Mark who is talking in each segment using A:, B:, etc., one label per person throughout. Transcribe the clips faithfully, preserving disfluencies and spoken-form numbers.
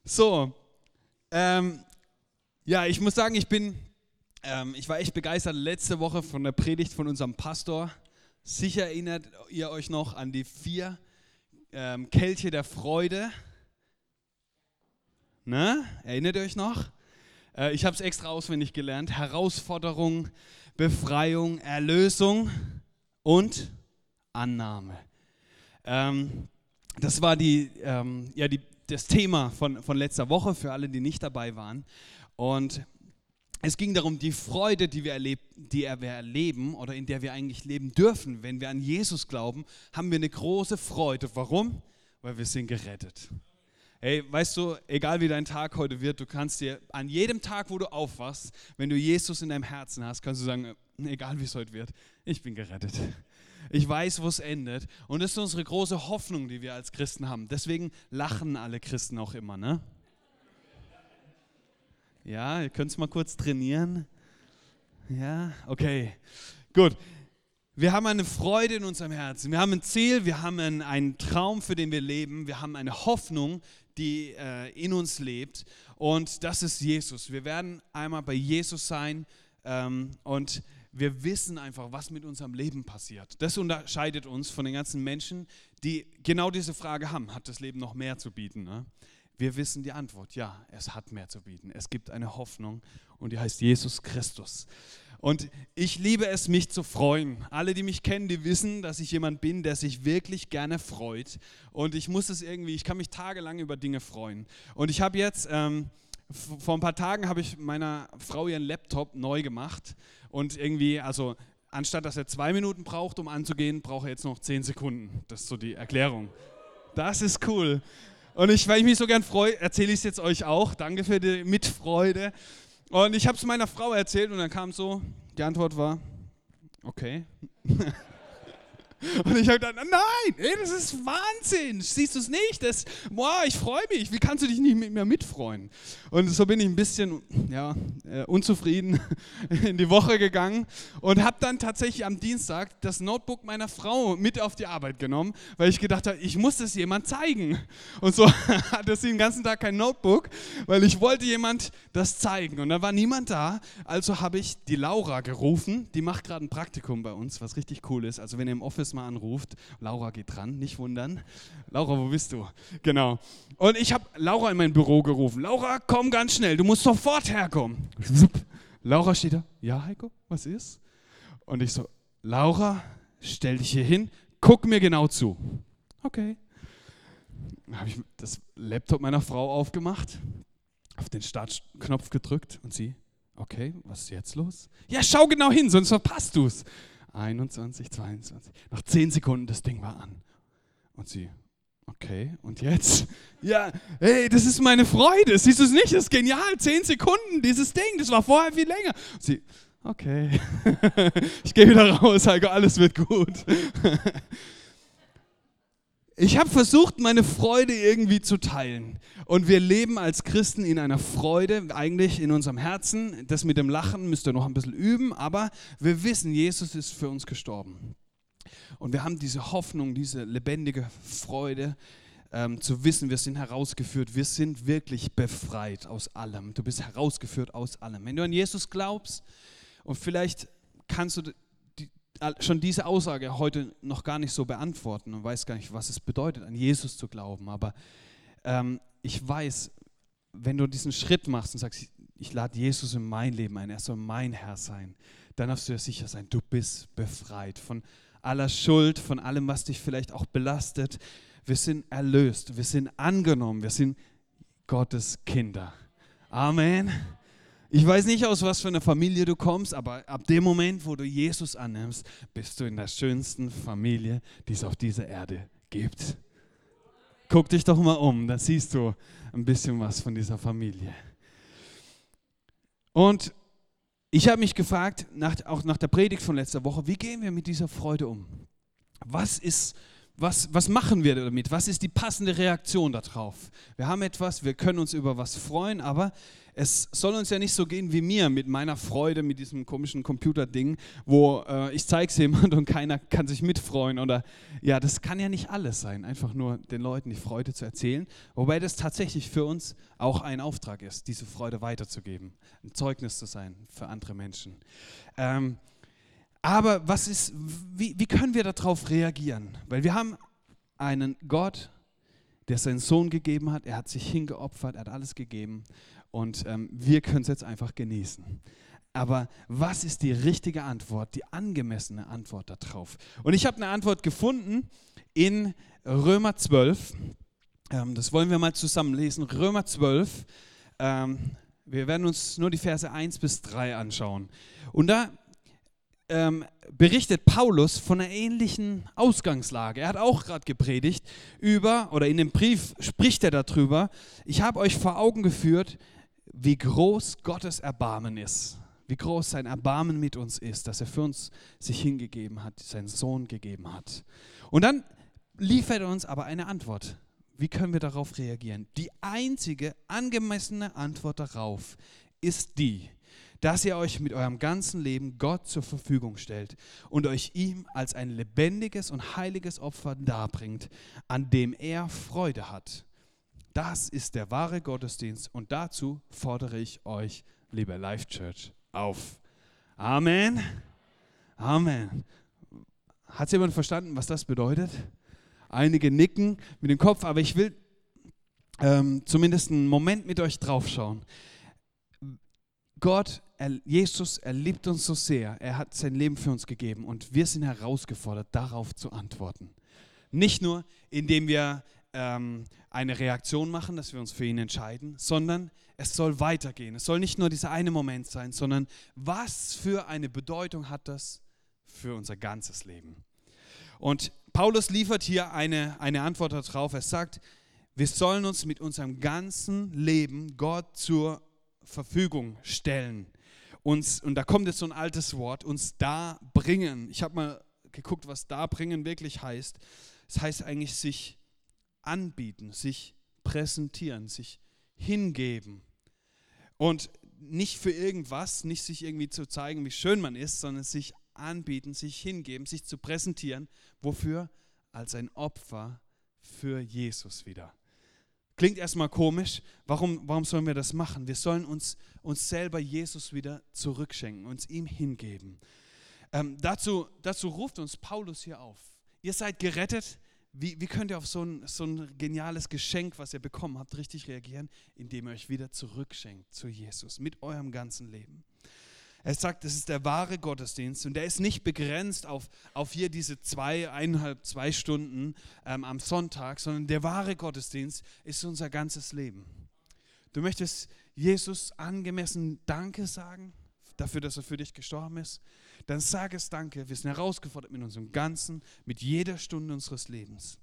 A: So, ähm, ja, ich muss sagen, ich bin, ähm, ich war echt begeistert letzte Woche von der Predigt von unserem Pastor. Sicher erinnert ihr euch noch an die vier ähm, Kelche der Freude. Ne? Erinnert ihr euch noch? Äh, ich habe es extra auswendig gelernt. Herausforderung, Befreiung, Erlösung und Annahme. Ähm, das war die, ähm, ja, die, das Thema von, von letzter Woche für alle, die nicht dabei waren. Und es ging darum, die Freude, die wir, erleb, die wir erleben oder in der wir eigentlich leben dürfen, wenn wir an Jesus glauben, haben wir eine große Freude. Warum? Weil wir sind gerettet. Hey, weißt du, egal wie dein Tag heute wird, du kannst dir an jedem Tag, wo du aufwachst, wenn du Jesus in deinem Herzen hast, kannst du sagen, egal wie es heute wird, ich bin gerettet. Ich weiß, wo es endet. Und das ist unsere große Hoffnung, die wir als Christen haben. Deswegen lachen alle Christen auch immer, ne? Ja, ihr könnt es mal kurz trainieren. Ja, okay, gut. Wir haben eine Freude in unserem Herzen. Wir haben ein Ziel, wir haben einen, einen Traum, für den wir leben. Wir haben eine Hoffnung, die äh, in uns lebt. Und das ist Jesus. Wir werden einmal bei Jesus sein ähm, und wir wissen einfach, was mit unserem Leben passiert. Das unterscheidet uns von den ganzen Menschen, die genau diese Frage haben. Hat das Leben noch mehr zu bieten? Ne? Wir wissen die Antwort. Ja, es hat mehr zu bieten. Es gibt eine Hoffnung und die heißt Jesus Christus. Und ich liebe es, mich zu freuen. Alle, die mich kennen, die wissen, dass ich jemand bin, der sich wirklich gerne freut. Und ich muss es irgendwie, ich kann mich tagelang über Dinge freuen. Und ich habe jetzt, ähm, vor ein paar Tagen habe ich meiner Frau ihren Laptop neu gemacht. Und irgendwie, also anstatt dass er zwei Minuten braucht, um anzugehen, braucht er jetzt noch zehn Sekunden. Das ist so die Erklärung. Das ist cool. Und ich, weil ich mich so gern freue, erzähle ich es jetzt euch auch. Danke für die Mitfreude. Und ich habe es meiner Frau erzählt und dann kam so, die Antwort war, okay. Und ich habe gedacht, nein, ey, das ist Wahnsinn, siehst du es nicht? Das, boah, ich freue mich, wie kannst du dich nicht mit mir mitfreuen? Und so bin ich ein bisschen ja, äh, unzufrieden in die Woche gegangen und habe dann tatsächlich am Dienstag das Notebook meiner Frau mit auf die Arbeit genommen, weil ich gedacht habe, ich muss das jemand zeigen. Und so hatte sie den ganzen Tag kein Notebook, weil ich wollte jemand das zeigen. Und da war niemand da, also habe ich die Laura gerufen, die macht gerade ein Praktikum bei uns, was richtig cool ist. Also wenn ihr im Office mal anruft, Laura geht dran, nicht wundern. Laura, wo bist du? Genau. Und ich habe Laura in mein Büro gerufen. Laura, komm ganz schnell, du musst sofort herkommen. Laura steht da. Ja, Heiko, was ist? Und ich so, Laura, stell dich hier hin, guck mir genau zu. Okay. Dann habe ich das Laptop meiner Frau aufgemacht, auf den Startknopf gedrückt und sie, okay, was ist jetzt los? Ja, schau genau hin, sonst verpasst du es. einundzwanzig, zweiundzwanzig. Nach zehn Sekunden, das Ding war an. Und sie, okay, und jetzt? Ja, hey, das ist meine Freude. Siehst du es nicht? Das ist genial. Zehn Sekunden, dieses Ding. Das war vorher viel länger. Und sie, okay. Ich gehe wieder raus, Heiko, alles wird gut. Ich habe versucht, meine Freude irgendwie zu teilen. Und wir leben als Christen in einer Freude, eigentlich in unserem Herzen. Das mit dem Lachen müsst ihr noch ein bisschen üben, aber wir wissen, Jesus ist für uns gestorben. Und wir haben diese Hoffnung, diese lebendige Freude, ähm, zu wissen, wir sind herausgeführt, wir sind wirklich befreit aus allem. Du bist herausgeführt aus allem. Wenn du an Jesus glaubst und vielleicht kannst du schon diese Aussage heute noch gar nicht so beantworten und weiß gar nicht, was es bedeutet, an Jesus zu glauben. Aber ähm, ich weiß, wenn du diesen Schritt machst und sagst, ich, ich lade Jesus in mein Leben ein, er soll mein Herr sein, dann darfst du dir sicher sein, du bist befreit von aller Schuld, von allem, was dich vielleicht auch belastet. Wir sind erlöst, wir sind angenommen, wir sind Gottes Kinder. Amen. Ich weiß nicht, aus was für einer Familie du kommst, aber ab dem Moment, wo du Jesus annimmst, bist du in der schönsten Familie, die es auf dieser Erde gibt. Guck dich doch mal um, da siehst du ein bisschen was von dieser Familie. Und ich habe mich gefragt, nach, auch nach der Predigt von letzter Woche, wie gehen wir mit dieser Freude um? Was ist was, was machen wir damit? Was ist die passende Reaktion darauf? Wir haben etwas, wir können uns über was freuen, aber es soll uns ja nicht so gehen wie mir mit meiner Freude, mit diesem komischen Computerding, wo äh, ich zeige es jemand und keiner kann sich mitfreuen. Oder ja, das kann ja nicht alles sein, einfach nur den Leuten die Freude zu erzählen. Wobei das tatsächlich für uns auch ein Auftrag ist, diese Freude weiterzugeben, ein Zeugnis zu sein für andere Menschen. Ähm, aber was ist, wie, wie können wir darauf reagieren? Weil wir haben einen Gott, der seinen Sohn gegeben hat, er hat sich hingeopfert, er hat alles gegeben. Und ähm, wir können es jetzt einfach genießen. Aber was ist die richtige Antwort, die angemessene Antwort darauf? Und ich habe eine Antwort gefunden in Römer zwölf. Ähm, das wollen wir mal zusammen lesen. Römer zwölf. Ähm, wir werden uns nur die Verse eins bis drei anschauen. Und da ähm, berichtet Paulus von einer ähnlichen Ausgangslage. Er hat auch gerade gepredigt über, oder in dem Brief spricht er darüber, ich habe euch vor Augen geführt, wie groß Gottes Erbarmen ist, wie groß sein Erbarmen mit uns ist, dass er für uns sich hingegeben hat, seinen Sohn gegeben hat. Und dann liefert er uns aber eine Antwort. Wie können wir darauf reagieren? Die einzige angemessene Antwort darauf ist die, dass ihr euch mit eurem ganzen Leben Gott zur Verfügung stellt und euch ihm als ein lebendiges und heiliges Opfer darbringt, an dem er Freude hat. Das ist der wahre Gottesdienst und dazu fordere ich euch, liebe Life Church, auf. Amen. Amen. Hat jemand verstanden, was das bedeutet? Einige nicken mit dem Kopf, aber ich will ähm, zumindest einen Moment mit euch draufschauen. Gott, er, Jesus, er liebt uns so sehr, er hat sein Leben für uns gegeben und wir sind herausgefordert, darauf zu antworten. Nicht nur, indem wir ähm, eine Reaktion machen, dass wir uns für ihn entscheiden, sondern es soll weitergehen. Es soll nicht nur dieser eine Moment sein, sondern was für eine Bedeutung hat das für unser ganzes Leben? Und Paulus liefert hier eine, eine Antwort darauf. Er sagt, wir sollen uns mit unserem ganzen Leben Gott zur Verfügung stellen. Uns, und da kommt jetzt so ein altes Wort, uns darbringen. Ich habe mal geguckt, was darbringen wirklich heißt. Es heißt eigentlich sich anbieten, sich präsentieren, sich hingeben. Und nicht für irgendwas, nicht sich irgendwie zu zeigen, wie schön man ist, sondern sich anbieten, sich hingeben, sich zu präsentieren. Wofür? Als ein Opfer für Jesus wieder. Klingt erstmal komisch. Warum, warum sollen wir das machen? Wir sollen uns, uns selber Jesus wieder zurückschenken, uns ihm hingeben. Ähm, dazu, dazu ruft uns Paulus hier auf. Ihr seid gerettet. Wie, wie könnt ihr auf so ein, so ein geniales Geschenk, was ihr bekommen habt, richtig reagieren? Indem ihr euch wieder zurückschenkt zu Jesus mit eurem ganzen Leben. Er sagt, das ist der wahre Gottesdienst und der ist nicht begrenzt auf, auf hier diese zwei, eineinhalb, zwei Stunden ähm, am Sonntag, sondern der wahre Gottesdienst ist unser ganzes Leben. Du möchtest Jesus angemessen Danke sagen, dafür, dass er für dich gestorben ist? Dann sag es Danke, wir sind herausgefordert mit unserem Ganzen, mit jeder Stunde unseres Lebens.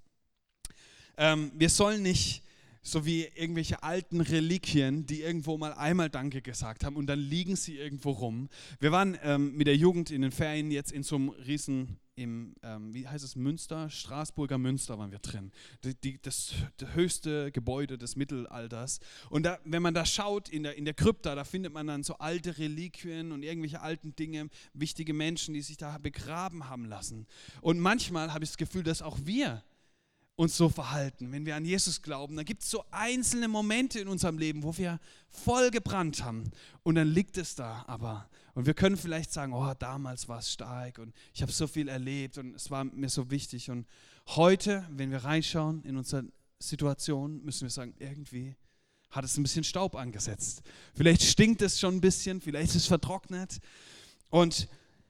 A: Ähm, wir sollen nicht so wie irgendwelche alten Reliquien, die irgendwo mal einmal Danke gesagt haben und dann liegen sie irgendwo rum. Wir waren ähm, mit der Jugend in den Ferien jetzt in so einem riesen, im, ähm, wie heißt es, Münster, Straßburger Münster waren wir drin. Die, die, das, das höchste Gebäude des Mittelalters. Und da, wenn man da schaut in der, in der Krypta, da findet man dann so alte Reliquien und irgendwelche alten Dinge, wichtige Menschen, die sich da begraben haben lassen. Und manchmal habe ich das Gefühl, dass auch wir uns so verhalten. Wenn wir an Jesus glauben, dann gibt es so einzelne Momente in unserem Leben, wo wir voll gebrannt haben und dann liegt es da aber. Und wir können vielleicht sagen, oh, damals war es stark und ich habe so viel erlebt und es war mir so wichtig. Und heute, wenn wir reinschauen in unsere Situation, müssen wir sagen, irgendwie hat es ein bisschen Staub angesetzt. Vielleicht stinkt es schon ein bisschen, vielleicht ist es vertrocknet. Und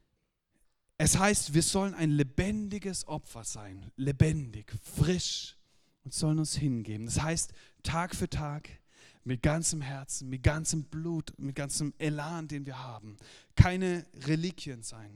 A: es heißt, wir sollen ein lebendiges Opfer sein, lebendig, frisch und sollen uns hingeben. Das heißt, Tag für Tag, mit ganzem Herzen, mit ganzem Blut, mit ganzem Elan, den wir haben. Keine Reliquien sein.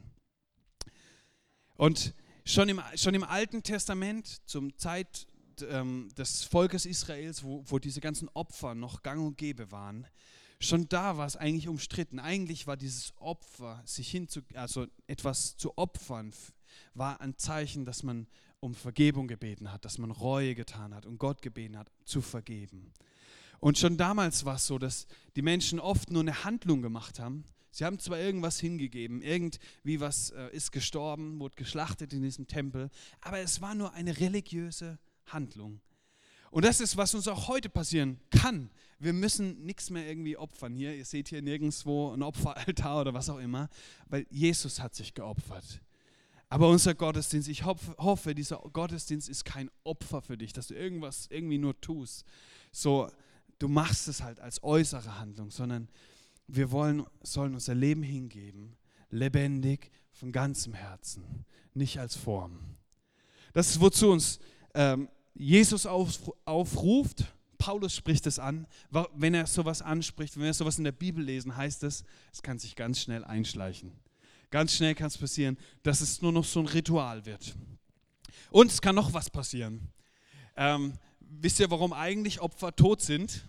A: Und schon im, schon im Alten Testament, zum Zeit ähm, des Volkes Israels, wo, wo diese ganzen Opfer noch gang und gäbe waren, schon da war es eigentlich umstritten. Eigentlich war dieses Opfer, sich hinzu, also etwas zu opfern, war ein Zeichen, dass man um Vergebung gebeten hat, dass man Reue getan hat und Gott gebeten hat, zu vergeben. Und schon damals war es so, dass die Menschen oft nur eine Handlung gemacht haben. Sie haben zwar irgendwas hingegeben, irgendwie was äh, ist gestorben, wurde geschlachtet in diesem Tempel, aber es war nur eine religiöse Handlung. Und das ist, was uns auch heute passieren kann. Wir müssen nichts mehr irgendwie opfern hier. Ihr seht hier nirgendwo ein Opferaltar oder was auch immer, weil Jesus hat sich geopfert. Aber unser Gottesdienst, ich hoffe, dieser Gottesdienst ist kein Opfer für dich, dass du irgendwas irgendwie nur tust. So, du machst es halt als äußere Handlung, sondern wir wollen, sollen unser Leben hingeben, lebendig, von ganzem Herzen, nicht als Form. Das ist, wozu uns ähm, Jesus auf, aufruft. Paulus spricht es an. Wenn er sowas anspricht, wenn wir sowas in der Bibel lesen, heißt es, es kann sich ganz schnell einschleichen. Ganz schnell kann es passieren, dass es nur noch so ein Ritual wird. Und es kann noch was passieren. Ähm, wisst ihr, warum eigentlich Opfer tot sind?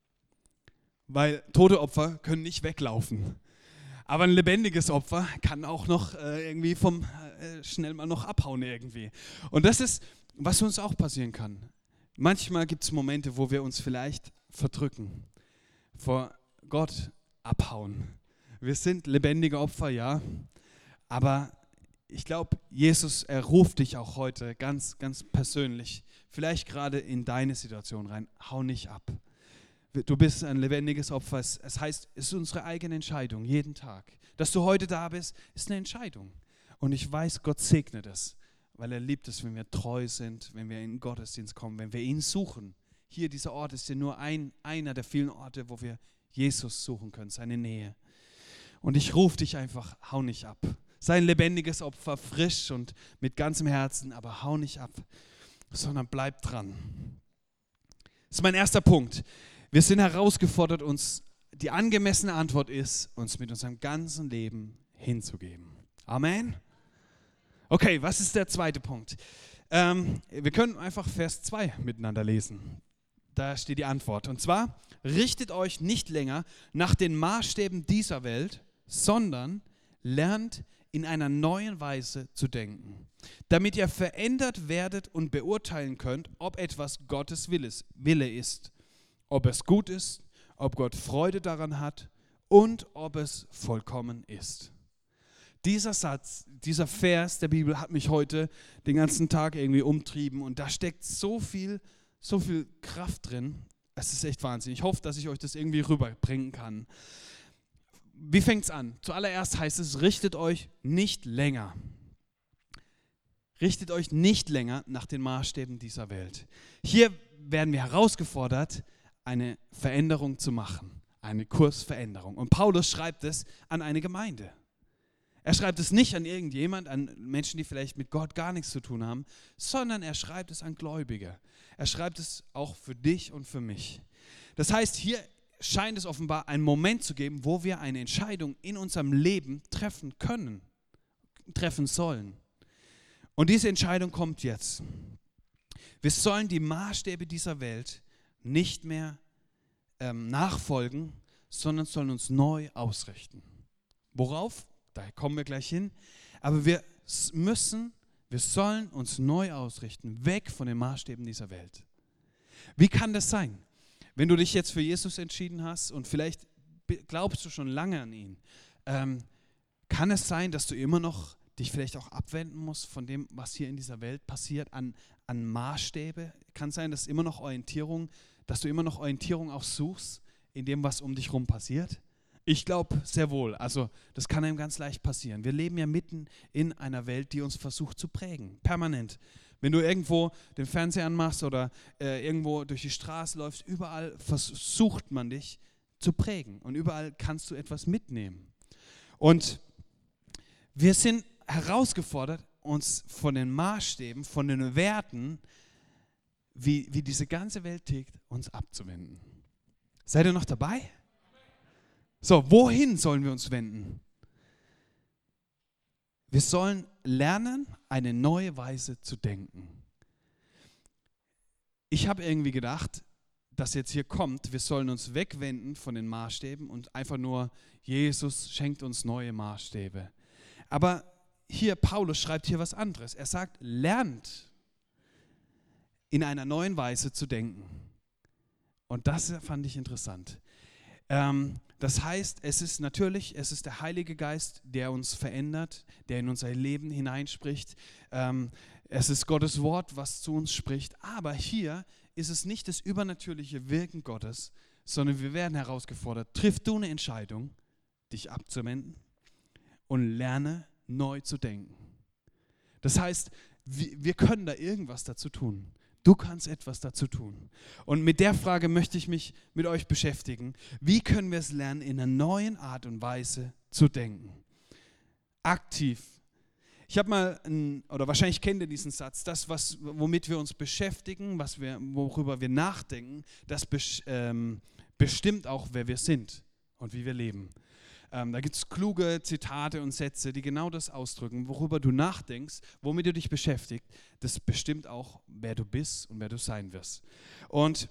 A: Weil tote Opfer können nicht weglaufen. Aber ein lebendiges Opfer kann auch noch äh, irgendwie vom äh, schnell mal noch abhauen irgendwie. Und das ist, was uns auch passieren kann. Manchmal gibt es Momente, wo wir uns vielleicht verdrücken, vor Gott abhauen. Wir sind lebendige Opfer, ja, aber ich glaube, Jesus, er ruft dich auch heute ganz, ganz persönlich, vielleicht gerade in deine Situation rein, hau nicht ab. Du bist ein lebendiges Opfer, es, es heißt, es ist unsere eigene Entscheidung, jeden Tag. Dass du heute da bist, ist eine Entscheidung. Und ich weiß, Gott segnet es, weil er liebt es, wenn wir treu sind, wenn wir in den Gottesdienst kommen, wenn wir ihn suchen. Hier, dieser Ort ist ja nur ein, einer der vielen Orte, wo wir Jesus suchen können, seine Nähe. Und ich rufe dich einfach, hau nicht ab. Sei ein lebendiges Opfer, frisch und mit ganzem Herzen, aber hau nicht ab, sondern bleib dran. Das ist mein erster Punkt. Wir sind herausgefordert, uns, die angemessene Antwort ist, uns mit unserem ganzen Leben hinzugeben. Amen. Okay, was ist der zweite Punkt? Ähm, wir können einfach Vers zwei miteinander lesen. Da steht die Antwort. Und zwar, richtet euch nicht länger nach den Maßstäben dieser Welt, sondern lernt in einer neuen Weise zu denken, damit ihr verändert werdet und beurteilen könnt, ob etwas Gottes Wille ist, ob es gut ist, ob Gott Freude daran hat und ob es vollkommen ist. Dieser Satz, dieser Vers der Bibel hat mich heute den ganzen Tag irgendwie umtrieben und da steckt so viel, so viel Kraft drin. Es ist echt Wahnsinn. Ich hoffe, dass ich euch das irgendwie rüberbringen kann. Wie fängt es an? Zuallererst heißt es, richtet euch nicht länger. Richtet euch nicht länger nach den Maßstäben dieser Welt. Hier werden wir herausgefordert, eine Veränderung zu machen, eine Kursveränderung. Und Paulus schreibt es an eine Gemeinde. Er schreibt es nicht an irgendjemand, an Menschen, die vielleicht mit Gott gar nichts zu tun haben, sondern er schreibt es an Gläubige. Er schreibt es auch für dich und für mich. Das heißt, hier scheint es offenbar einen Moment zu geben, wo wir eine Entscheidung in unserem Leben treffen können, treffen sollen. Und diese Entscheidung kommt jetzt. Wir sollen die Maßstäbe dieser Welt nicht mehr ähm, nachfolgen, sondern sollen uns neu ausrichten. Worauf? Da kommen wir gleich hin. Aber wir müssen, wir sollen uns neu ausrichten, weg von den Maßstäben dieser Welt. Wie kann das sein? Wenn du dich jetzt für Jesus entschieden hast und vielleicht glaubst du schon lange an ihn, ähm, kann es sein, dass du immer noch dich vielleicht auch abwenden musst von dem, was hier in dieser Welt passiert, an, an Maßstäbe? Kann es sein, dass immer noch Orientierung, dass du immer noch Orientierung auch suchst in dem, was um dich herum passiert? Ich glaube sehr wohl. Also das kann einem ganz leicht passieren. Wir leben ja mitten in einer Welt, die uns versucht zu prägen, permanent. Wenn du irgendwo den Fernseher anmachst oder äh, irgendwo durch die Straße läufst, überall versucht man dich zu prägen und überall kannst du etwas mitnehmen. Und wir sind herausgefordert, uns von den Maßstäben, von den Werten, wie, wie diese ganze Welt tickt, uns abzuwenden. Seid ihr noch dabei? So, wohin sollen wir uns wenden? Wir sollen lernen, eine neue Weise zu denken. Ich habe irgendwie gedacht, dass jetzt hier kommt, wir sollen uns wegwenden von den Maßstäben und einfach nur, Jesus schenkt uns neue Maßstäbe. Aber hier, Paulus schreibt hier was anderes. Er sagt, lernt in einer neuen Weise zu denken. Und das fand ich interessant. Ähm, das heißt, es ist natürlich, es ist der Heilige Geist, der uns verändert, der in unser Leben hineinspricht. Ähm, es ist Gottes Wort, was zu uns spricht. Aber hier ist es nicht das übernatürliche Wirken Gottes, sondern wir werden herausgefordert, triff du eine Entscheidung, dich abzuwenden und lerne neu zu denken. Das heißt, wir können da irgendwas dazu tun. Du kannst etwas dazu tun. Und mit der Frage möchte ich mich mit euch beschäftigen. Wie können wir es lernen, in einer neuen Art und Weise zu denken? Aktiv. Ich habe mal, ein, oder wahrscheinlich kennt ihr diesen Satz, das, was, womit wir uns beschäftigen, was wir, worüber wir nachdenken, das besch, ähm, bestimmt auch, wer wir sind und wie wir leben. Ähm, da gibt es kluge Zitate und Sätze, die genau das ausdrücken, worüber du nachdenkst, womit du dich beschäftigst, das bestimmt auch, wer du bist und wer du sein wirst. Und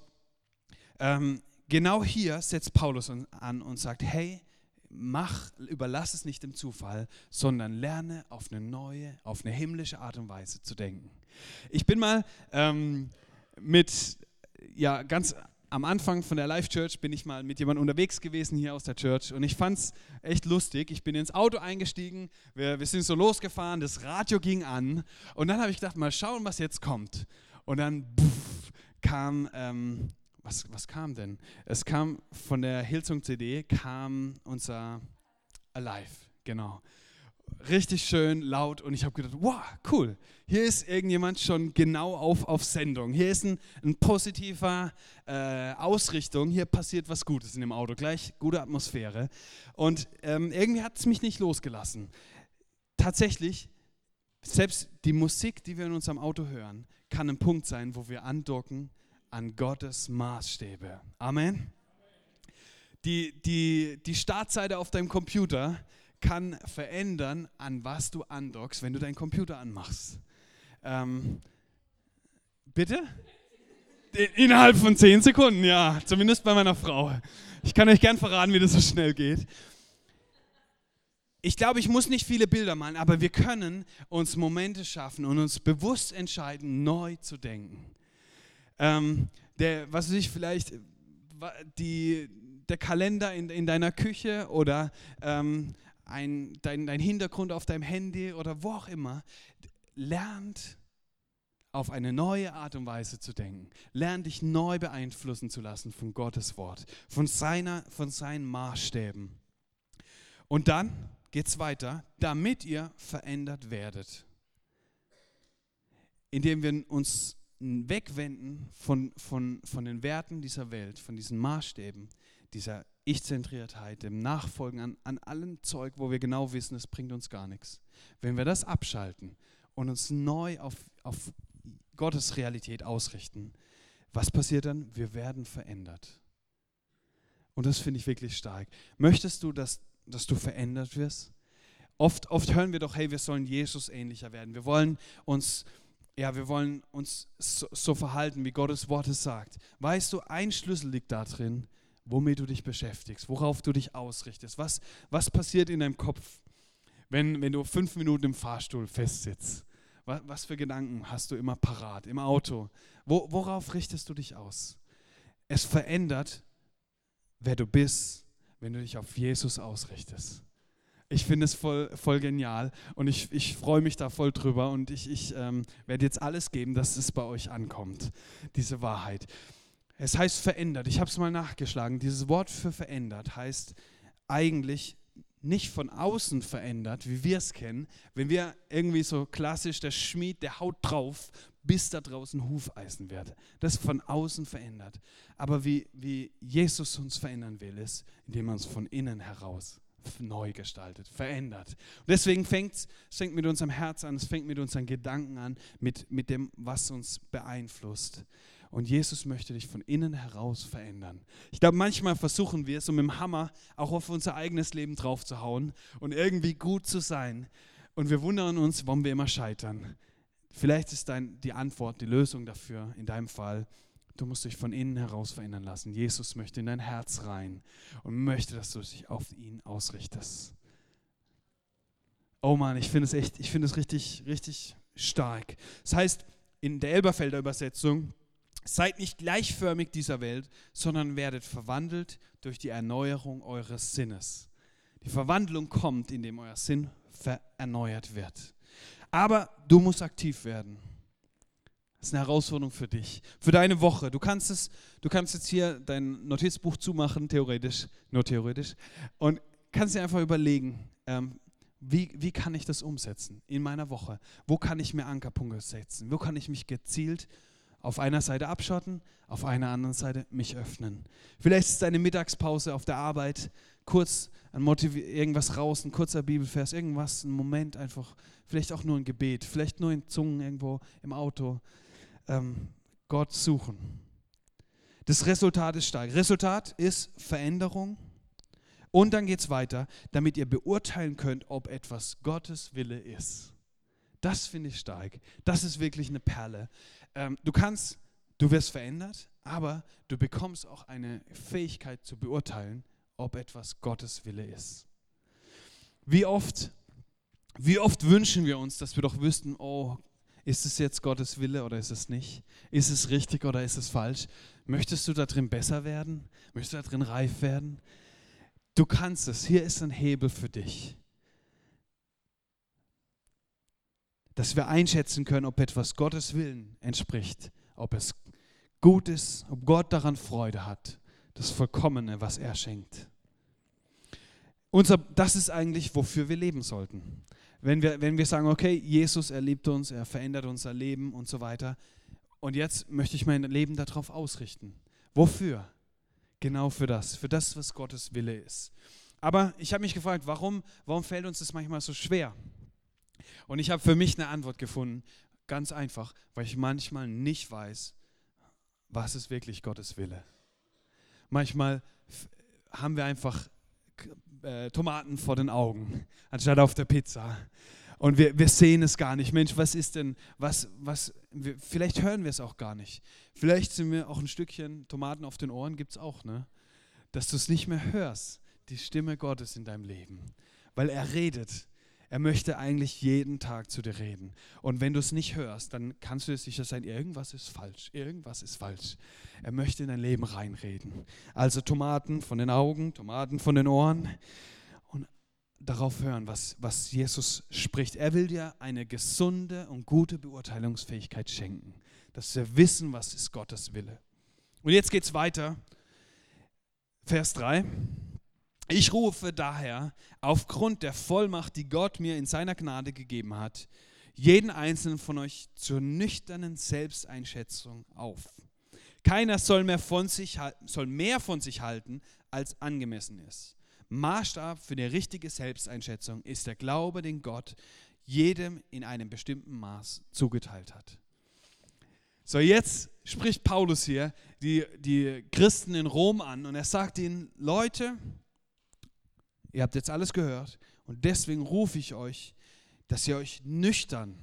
A: ähm, genau hier setzt Paulus an und sagt, hey, mach, überlass es nicht dem Zufall, sondern lerne auf eine neue, auf eine himmlische Art und Weise zu denken. Ich bin mal ähm, mit, ja, ganz am Anfang von der Life Church bin ich mal mit jemandem unterwegs gewesen hier aus der Church und ich fand es echt lustig. Ich bin ins Auto eingestiegen, wir, wir sind so losgefahren, das Radio ging an und dann habe ich gedacht, mal schauen, was jetzt kommt. Und dann puff, kam, ähm, was, was kam denn? Es kam von der Hillsong C D, kam unser Alive, genau. Richtig schön laut und ich habe gedacht, wow, cool, hier ist irgendjemand schon genau auf, auf Sendung. Hier ist ein, ein positiver äh, Ausrichtung, hier passiert was Gutes in dem Auto, gleich gute Atmosphäre. Und ähm, irgendwie hat es mich nicht losgelassen. Tatsächlich, selbst die Musik, die wir in unserem Auto hören, kann ein Punkt sein, wo wir andocken an Gottes Maßstäbe. Amen. Die, die, die Startseite auf deinem Computer kann verändern, an was du andockst, wenn du deinen Computer anmachst. Ähm, bitte? Innerhalb von zehn Sekunden, ja, zumindest bei meiner Frau. Ich kann euch gern verraten, wie das so schnell geht. Ich glaube, ich muss nicht viele Bilder malen, aber wir können uns Momente schaffen und uns bewusst entscheiden, neu zu denken. Ähm, der, was weiß ich, vielleicht die, der Kalender in, in deiner Küche oder ähm, Ein, dein, dein Hintergrund auf deinem Handy oder wo auch immer, lernt auf eine neue Art und Weise zu denken. Lernt dich neu beeinflussen zu lassen von Gottes Wort, von, seiner, von seinen Maßstäben. Und dann geht es weiter, damit ihr verändert werdet. Indem wir uns wegwenden von, von, von den Werten dieser Welt, von diesen Maßstäben, dieser Ich-Zentriertheit, dem Nachfolgen an, an allem Zeug, wo wir genau wissen, es bringt uns gar nichts. Wenn wir das abschalten und uns neu auf, auf Gottes Realität ausrichten, was passiert dann? Wir werden verändert. Und das finde ich wirklich stark. Möchtest du, dass, dass du verändert wirst? Oft, oft hören wir doch, hey, wir sollen Jesus ähnlicher werden. Wir wollen uns, ja, wir wollen uns so, so verhalten, wie Gottes Wort es sagt. Weißt du, ein Schlüssel liegt da drin, womit du dich beschäftigst, worauf du dich ausrichtest. Was, was passiert in deinem Kopf, wenn, wenn du fünf Minuten im Fahrstuhl festsitzt? Was, was für Gedanken hast du immer parat, im Auto? Wo, worauf richtest du dich aus? Es verändert, wer du bist, wenn du dich auf Jesus ausrichtest. Ich finde es voll, voll genial und ich, ich freue mich da voll drüber und ich, ich ähm, werde jetzt alles geben, dass es bei euch ankommt, diese Wahrheit. Es heißt verändert. Ich habe es mal nachgeschlagen. Dieses Wort für verändert heißt eigentlich nicht von außen verändert, wie wir es kennen. Wenn wir irgendwie so klassisch, der Schmied, der haut drauf, bis da draußen Hufeisen wird. Das ist von außen verändert. Aber wie, wie Jesus uns verändern will, ist, indem er uns von innen heraus neu gestaltet, verändert. Und deswegen fängt es fängt mit unserem Herz an, es fängt mit unseren Gedanken an, mit, mit dem, was uns beeinflusst. Und Jesus möchte dich von innen heraus verändern. Ich glaube, manchmal versuchen wir, so mit dem Hammer auch auf unser eigenes Leben drauf zu hauen und irgendwie gut zu sein. Und wir wundern uns, warum wir immer scheitern. Vielleicht ist dein, die Antwort, die Lösung dafür, in deinem Fall, du musst dich von innen heraus verändern lassen. Jesus möchte in dein Herz rein und möchte, dass du dich auf ihn ausrichtest. Oh Mann, ich finde es echt, ich finde es richtig, richtig stark. Das heißt, in der Elberfelder Übersetzung, Seid nicht gleichförmig dieser Welt, sondern werdet verwandelt durch die Erneuerung eures Sinnes. Die Verwandlung kommt, indem euer Sinn erneuert wird. Aber du musst aktiv werden. Das ist eine Herausforderung für dich, für deine Woche. Du kannst es, du kannst jetzt hier dein Notizbuch zumachen, theoretisch, nur theoretisch, und kannst dir einfach überlegen, ähm, wie, wie kann ich das umsetzen in meiner Woche? Wo kann ich mir Ankerpunkte setzen? Wo kann ich mich gezielt auf einer Seite abschotten, auf einer anderen Seite mich öffnen? Vielleicht ist deine Mittagspause auf der Arbeit, kurz ein Motiv- irgendwas raus, ein kurzer Bibelvers, irgendwas, ein Moment einfach, vielleicht auch nur ein Gebet, vielleicht nur in Zungen irgendwo im Auto. Ähm, Gott suchen. Das Resultat ist stark. Resultat ist Veränderung. Und dann geht es weiter, damit ihr beurteilen könnt, ob etwas Gottes Wille ist. Das finde ich stark. Das ist wirklich eine Perle. Ähm, du kannst, du wirst verändert, aber du bekommst auch eine Fähigkeit zu beurteilen, ob etwas Gottes Wille ist. Wie oft, wie oft wünschen wir uns, dass wir doch wüssten, oh, ist es jetzt Gottes Wille oder ist es nicht? Ist es richtig oder ist es falsch? Möchtest du da drin besser werden? Möchtest du da drin reif werden? Du kannst es. Hier ist ein Hebel für dich. Dass wir einschätzen können, ob etwas Gottes Willen entspricht, ob es gut ist, ob Gott daran Freude hat. Das Vollkommene, was er schenkt. Unser, das ist eigentlich, wofür wir leben sollten. Wenn wir, wenn wir sagen, okay, Jesus, er liebt uns, er verändert unser Leben und so weiter. Und jetzt möchte ich mein Leben darauf ausrichten. Wofür? Genau für das, für das, was Gottes Wille ist. Aber ich habe mich gefragt, warum, warum fällt uns das manchmal so schwer? Und ich habe für mich eine Antwort gefunden, ganz einfach, weil ich manchmal nicht weiß, was ist wirklich Gottes Wille. Manchmal f- haben wir einfach äh, Tomaten vor den Augen, anstatt auf der Pizza. Und wir, wir sehen es gar nicht. Mensch, was ist denn, was, was, wir, vielleicht hören wir es auch gar nicht. Vielleicht sind wir auch ein Stückchen Tomaten auf den Ohren, gibt es auch, ne? Dass du es nicht mehr hörst, die Stimme Gottes in deinem Leben. Weil er redet. Er möchte eigentlich jeden Tag zu dir reden. Und wenn du es nicht hörst, dann kannst du dir sicher sein, irgendwas ist falsch, irgendwas ist falsch. Er möchte in dein Leben reinreden. Also Tomaten von den Augen, Tomaten von den Ohren und darauf hören, was, was Jesus spricht. Er will dir eine gesunde und gute Beurteilungsfähigkeit schenken, dass wir wissen, was ist Gottes Wille. Und jetzt geht es weiter. Vers drei. Ich rufe daher aufgrund der Vollmacht, die Gott mir in seiner Gnade gegeben hat, jeden einzelnen von euch zur nüchternen Selbsteinschätzung auf. Keiner soll mehr von sich, soll mehr von sich halten, als angemessen ist. Maßstab für die richtige Selbsteinschätzung ist der Glaube, den Gott jedem in einem bestimmten Maß zugeteilt hat. So, jetzt spricht Paulus hier die, die Christen in Rom an und er sagt ihnen, Leute, ihr habt jetzt alles gehört und deswegen rufe ich euch, dass ihr euch nüchtern,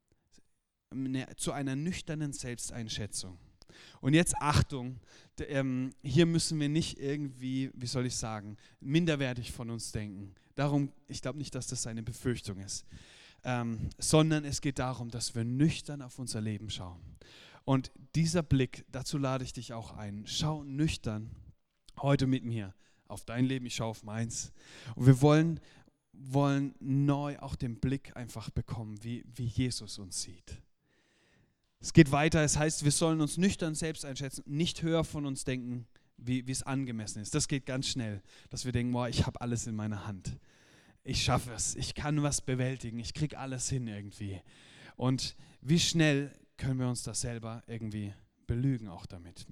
A: zu einer nüchternen Selbsteinschätzung. Und jetzt Achtung, ähm, hier müssen wir nicht irgendwie, wie soll ich sagen, minderwertig von uns denken. Darum, ich glaube nicht, dass das seine Befürchtung ist, ähm, sondern es geht darum, dass wir nüchtern auf unser Leben schauen. Und dieser Blick, dazu lade ich dich auch ein. Schau nüchtern heute mit mir auf dein Leben, ich schaue auf meins. Und wir wollen, wollen neu auch den Blick einfach bekommen, wie, wie Jesus uns sieht. Es geht weiter, es heißt, wir sollen uns nüchtern selbst einschätzen, nicht höher von uns denken, wie, wie es angemessen ist. Das geht ganz schnell, dass wir denken, boah, ich habe alles in meiner Hand. Ich schaffe es, ich kann was bewältigen, ich kriege alles hin irgendwie. Und wie schnell können wir uns das selber irgendwie belügen auch damit.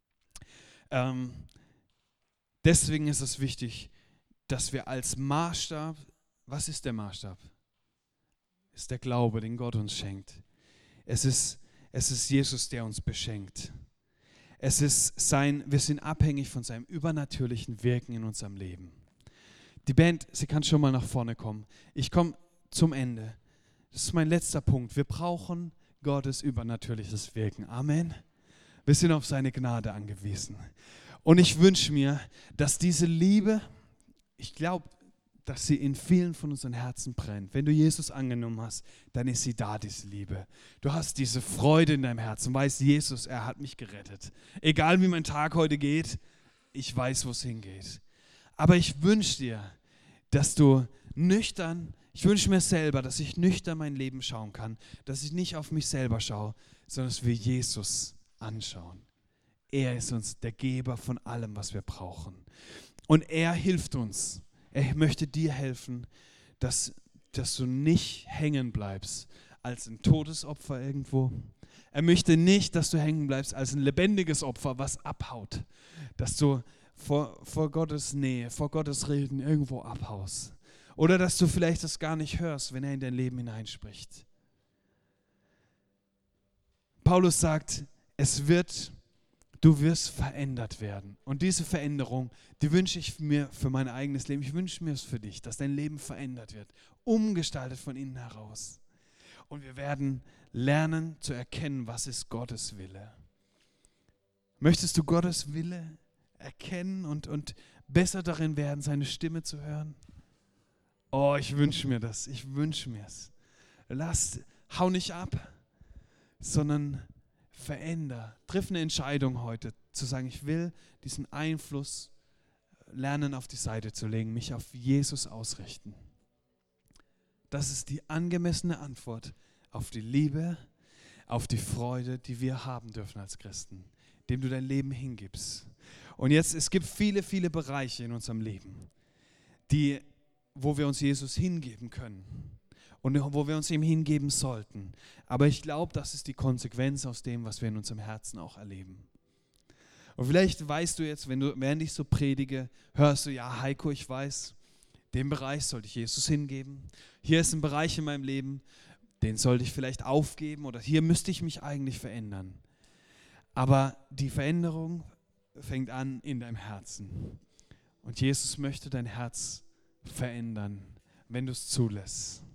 A: Ähm, deswegen ist es wichtig, dass wir als Maßstab, was ist der Maßstab? Ist der Glaube, den Gott uns schenkt. Es ist, es ist Jesus, der uns beschenkt. Es ist sein, wir sind abhängig von seinem übernatürlichen Wirken in unserem Leben. Die Band, sie kann schon mal nach vorne kommen. Ich komme zum Ende. Das ist mein letzter Punkt. Wir brauchen Gottes übernatürliches Wirken. Amen. Wir sind auf seine Gnade angewiesen. Und ich wünsche mir, dass diese Liebe, ich glaube, dass sie in vielen von unseren Herzen brennt. Wenn du Jesus angenommen hast, dann ist sie da, diese Liebe. Du hast diese Freude in deinem Herzen, weißt, Jesus, er hat mich gerettet. Egal wie mein Tag heute geht, ich weiß, wo es hingeht. Aber ich wünsche dir, dass du nüchtern, ich wünsche mir selber, dass ich nüchtern mein Leben schauen kann, dass ich nicht auf mich selber schaue, sondern dass wir Jesus anschauen. Er ist uns der Geber von allem, was wir brauchen. Und er hilft uns. Er möchte dir helfen, dass, dass du nicht hängen bleibst als ein totes Opfer irgendwo. Er möchte nicht, dass du hängen bleibst als ein lebendiges Opfer, was abhaut. Dass du vor, vor Gottes Nähe, vor Gottes Reden irgendwo abhaust. Oder dass du vielleicht das gar nicht hörst, wenn er in dein Leben hineinspricht. Paulus sagt, es wird... Du wirst verändert werden. Und diese Veränderung, die wünsche ich mir für mein eigenes Leben. Ich wünsche mir es für dich, dass dein Leben verändert wird, umgestaltet von innen heraus. Und wir werden lernen zu erkennen, was ist Gottes Wille. Möchtest du Gottes Wille erkennen und, und besser darin werden, seine Stimme zu hören? Oh, ich wünsche mir das. Ich wünsche mir es. Lass, hau nicht ab, sondern veränder, triff eine Entscheidung heute, zu sagen, ich will diesen Einfluss lernen auf die Seite zu legen, mich auf Jesus ausrichten. Das ist die angemessene Antwort auf die Liebe, auf die Freude, die wir haben dürfen als Christen, dem du dein Leben hingibst. Und jetzt, es gibt viele, viele Bereiche in unserem Leben, die, wo wir uns Jesus hingeben können. Und wo wir uns ihm hingeben sollten. Aber ich glaube, das ist die Konsequenz aus dem, was wir in unserem Herzen auch erleben. Und vielleicht weißt du jetzt, wenn du, während ich so predige, hörst du, ja Heiko, ich weiß, den Bereich sollte ich Jesus hingeben. Hier ist ein Bereich in meinem Leben, den sollte ich vielleicht aufgeben oder hier müsste ich mich eigentlich verändern. Aber die Veränderung fängt an in deinem Herzen. Und Jesus möchte dein Herz verändern, wenn du es zulässt.